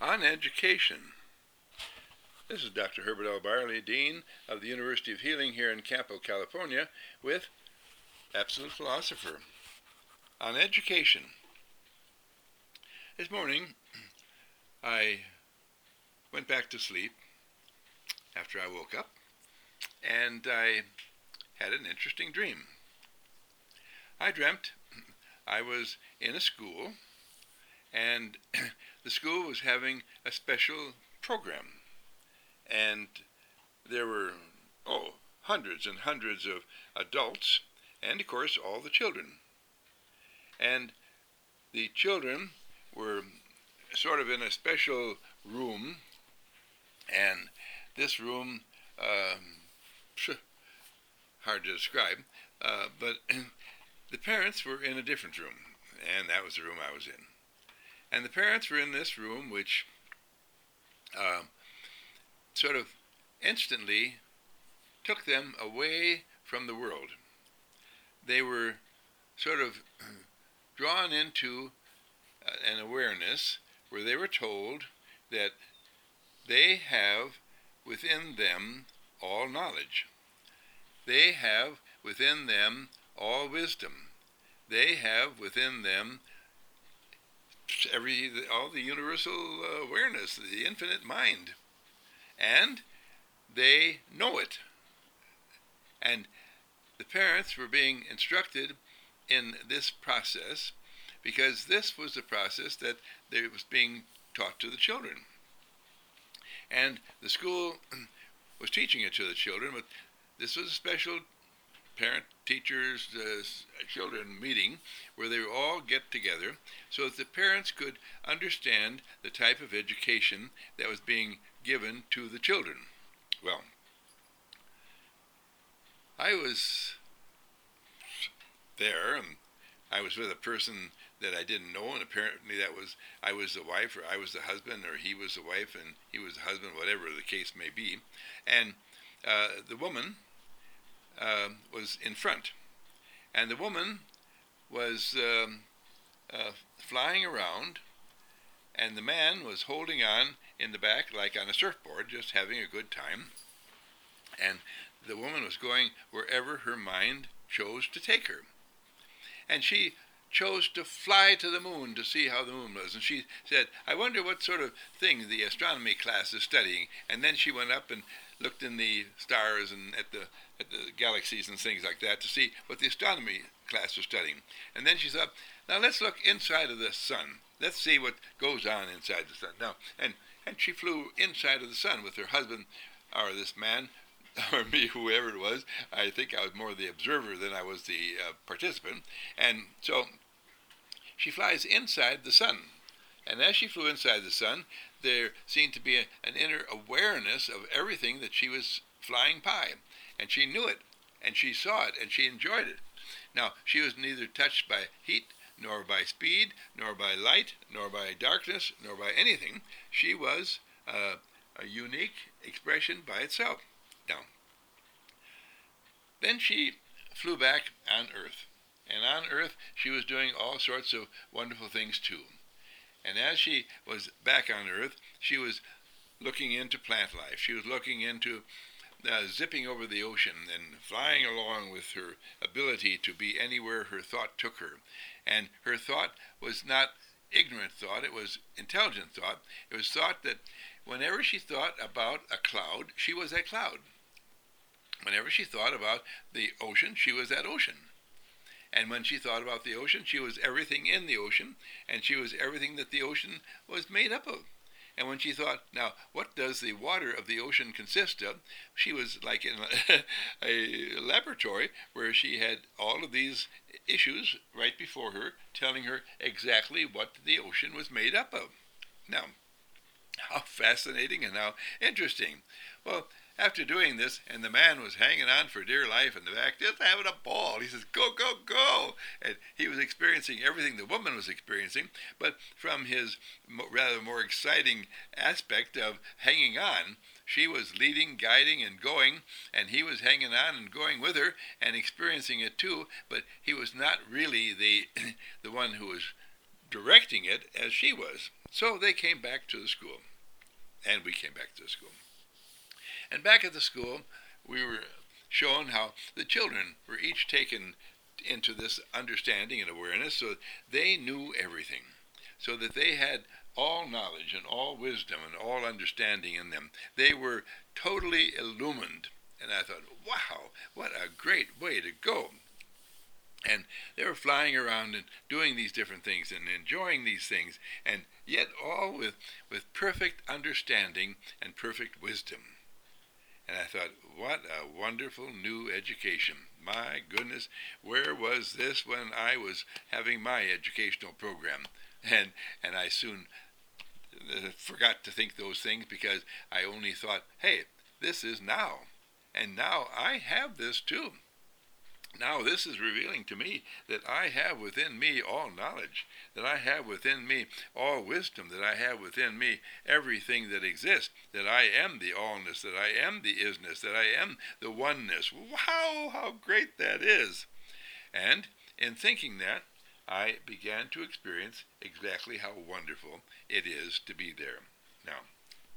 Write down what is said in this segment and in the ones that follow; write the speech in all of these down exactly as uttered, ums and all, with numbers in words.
on education. This is Doctor Herbert L. Barley, Dean of the University of Healing here in Campo, California, with Absolute Philosopher on education. This morning, I went back to sleep after I woke up, and I had an interesting dream. I dreamt I was in a school, and the school was having a special program. And there were, oh, hundreds and hundreds of adults, and of course all the children. And the children were sort of in a special room, and this room, um, hard to describe, uh, but the parents were in a different room, and that was the room I was in. And the parents were in this room, which uh, sort of instantly took them away from the world. They were sort of drawn into an awareness where they were told that they have within them all knowledge. They have within them all wisdom. They have within them every all the universal awareness, the infinite mind. And they know it. And the parents were being instructed in this process because this was the process that they was being taught to the children. And the school was teaching it to the children, but this was a special parent, teachers, uh, children meeting where they would all get together so that the parents could understand the type of education that was being given to the children. Well, I was there, and I was with a person that I didn't know, and apparently that was, I was the wife, or I was the husband, or he was the wife, and he was the husband, whatever the case may be. And uh, the woman uh, was in front, and the woman was um, uh, flying around, and the man was holding on in the back like on a surfboard, just having a good time. And the woman was going wherever her mind chose to take her. And she chose to fly to the moon to see how the moon was. And she said, I wonder what sort of thing the astronomy class is studying. And then she went up and looked in the stars and at the at the galaxies and things like that to see what the astronomy class was studying. And then she thought, now let's look inside of the sun. Let's see what goes on inside the sun. Now, and, and she flew inside of the sun with her husband, or this man, or me, whoever it was. I think I was more the observer than I was the uh, participant. And so she flies inside the sun. And as she flew inside the sun, there seemed to be a, an inner awareness of everything that she was flying by. And she knew it, and she saw it, and she enjoyed it. Now, she was neither touched by heat, nor by speed, nor by light, nor by darkness, nor by anything. She was uh, a unique expression by itself. Now, then she flew back on Earth. And on Earth, she was doing all sorts of wonderful things too. And as she was back on Earth, she was looking into plant life. She was looking into uh, zipping over the ocean and flying along with her ability to be anywhere her thought took her. And her thought was not ignorant thought, it was intelligent thought. It was thought that whenever she thought about a cloud, she was that cloud. Whenever she thought about the ocean, she was that ocean. And when she thought about the ocean, she was everything in the ocean, and she was everything that the ocean was made up of. And when she thought, now, what does the water of the ocean consist of? She was like in a, a laboratory where she had all of these issues right before her, telling her exactly what the ocean was made up of. Now, how fascinating and how interesting. Well, after doing this, and the man was hanging on for dear life in the back, just having a ball. He says, go, go, go. And he was experiencing everything the woman was experiencing, but from his rather more exciting aspect of hanging on, she was leading, guiding, and going, and he was hanging on and going with her and experiencing it too, but he was not really the the one who was directing it as she was. So they came back to the school, and we came back to the school. And back at the school, we were shown how the children were each taken into this understanding and awareness so they knew everything, so that they had all knowledge and all wisdom and all understanding in them. They were totally illumined. And I thought, wow, what a great way to go. And they were flying around and doing these different things and enjoying these things, and yet all with, with perfect understanding and perfect wisdom. And I thought, what a wonderful new education. My goodness, where was this when I was having my educational program? And and I soon uh, forgot to think those things because I only thought, hey, this is now. And now I have this too. Now this is revealing to me that I have within me all knowledge, that I have within me all wisdom, that I have within me everything that exists, that I am the allness, that I am the isness, that I am the oneness. Wow, how great that is. And in thinking that, I began to experience exactly how wonderful it is to be there. Now,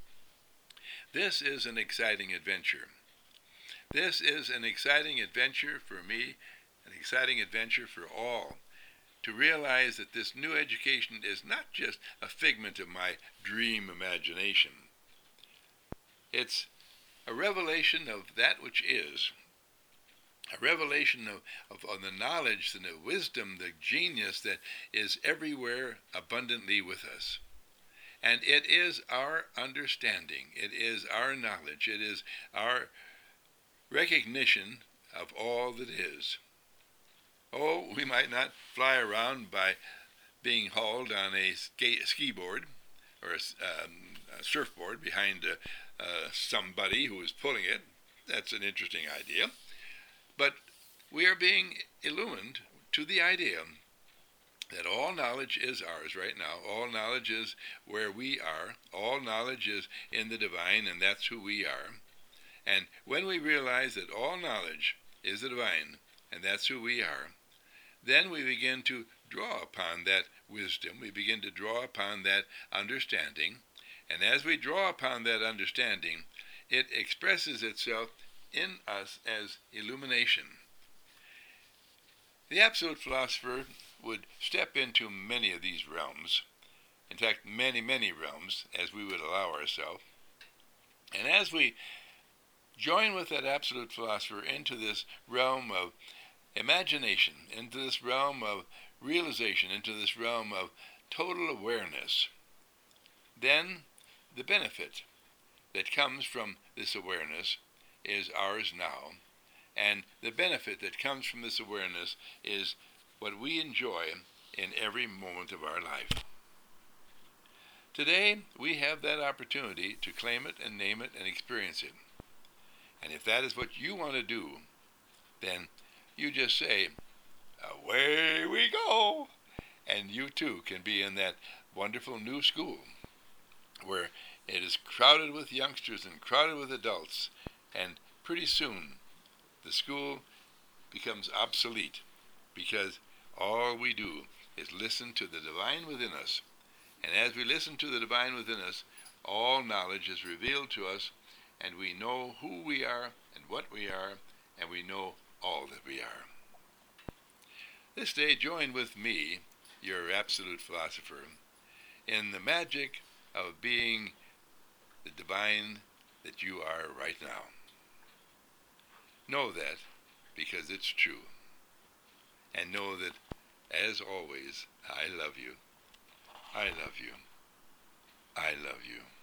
this is an exciting adventure. This is an exciting adventure for me, an exciting adventure for all, to realize that this new education is not just a figment of my dream imagination. It's a revelation of that which is, a revelation of, of, of the knowledge and the wisdom, the genius that is everywhere abundantly with us. And it is our understanding, it is our knowledge, it is our recognition of all that is. Oh, we might not fly around by being hauled on a ski, ski board or a, um, a surfboard behind uh, uh, somebody who is pulling it. That's an interesting idea. But we are being illumined to the idea that all knowledge is ours right now. All knowledge is where we are. All knowledge is in the divine, and that's who we are. And when we realize that all knowledge is the divine, and that's who we are, then we begin to draw upon that wisdom. We begin to draw upon that understanding. And as we draw upon that understanding, it expresses itself in us as illumination. The absolute philosopher would step into many of these realms. In fact, many, many realms, as we would allow ourselves. And as we join with that absolute philosopher into this realm of imagination, into this realm of realization, into this realm of total awareness, then the benefit that comes from this awareness is ours now. And the benefit that comes from this awareness is what we enjoy in every moment of our life. Today, we have that opportunity to claim it and name it and experience it. And if that is what you want to do, then you just say, away we go. And you too can be in that wonderful new school where it is crowded with youngsters and crowded with adults. And pretty soon, the school becomes obsolete because all we do is listen to the divine within us. And as we listen to the divine within us, all knowledge is revealed to us, and we know who we are and what we are, and we know all that we are. This day, join with me, your absolute philosopher, in the magic of being the divine that you are right now. Know that because it's true. And know that, as always, I love you. I love you. I love you.